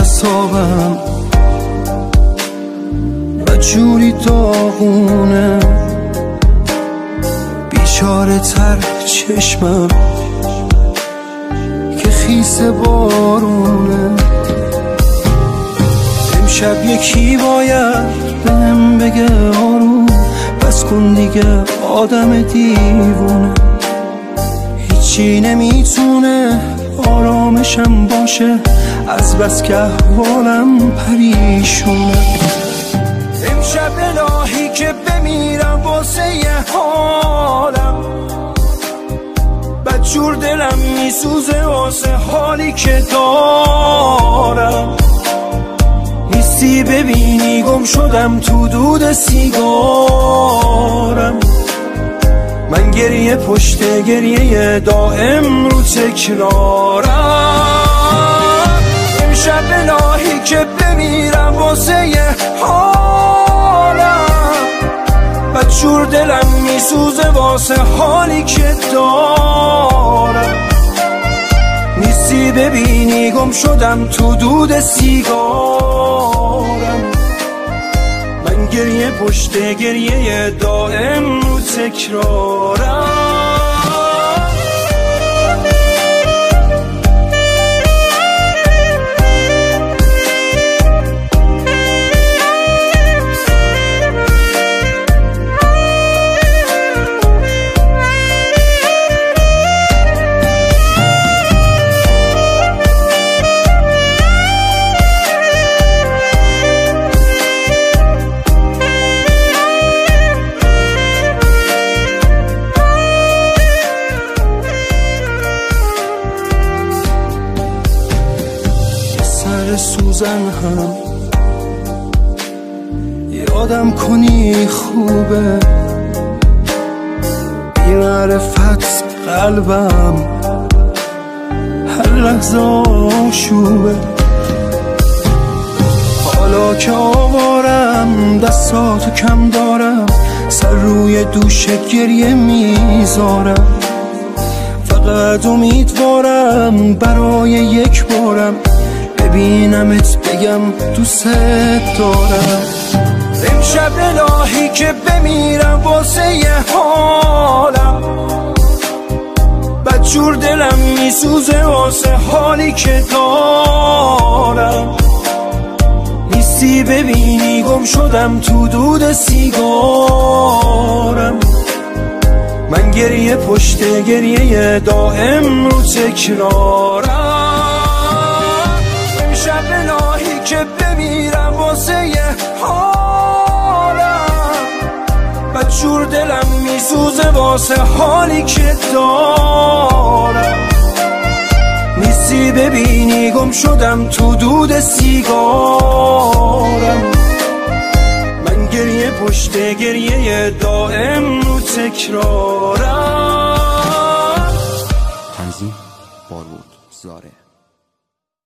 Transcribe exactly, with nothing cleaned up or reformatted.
اعصابم و جوری داغونه، بیچاره تر چشمم که خیس بارونه. امشب یکی باید بهم بگه آروم بس کن دیگه آدم دیوونه، هیچی نمیتونه آرامشم باشه از بس که احوالم پریشونه. امشب الهی که بمیرم واسه یه حالم، بدجور دلم میسوزه واسه حالی که دارم. نیستی ببینی گم شدم تو دود سیگارم، من گریه پشت گریه دائم رو تکرارم. امشب الهی که بمیرم واسه یه حالم، بدجور دلم میسوزه واسه حالی که دارم. نیستی ببینی گم شدم تو دود سیگارم، من گریه پشت گریه دائم رو تکرارم. سوزن هم یادم کنی خوبه، بی معرفت قلبم هر لحظه آشوبه. حالا که آوارم دستاتو کم دارم، سر روی دوشت گریه میذارم. فقط امیدوارم برای یک بارم ببینمت بگم دوست دارم. امشب الهی که بمیرم واسه یه حالم، بدجور دلم میسوزه واسه حالی که دارم. نیستی ببینی گم شدم تو دود سیگارم، من گریه پشت گریه دائم رو تکرارم. امشب الهی که بمیرم واسه یه حالم، بدجور دلم میسوزه واسه حالی که دارم. نیستی ببینی گم شدم تو دود سیگارم، من گریه پشت گریه دائم رو تکرارم. تنظیم بارود زاره.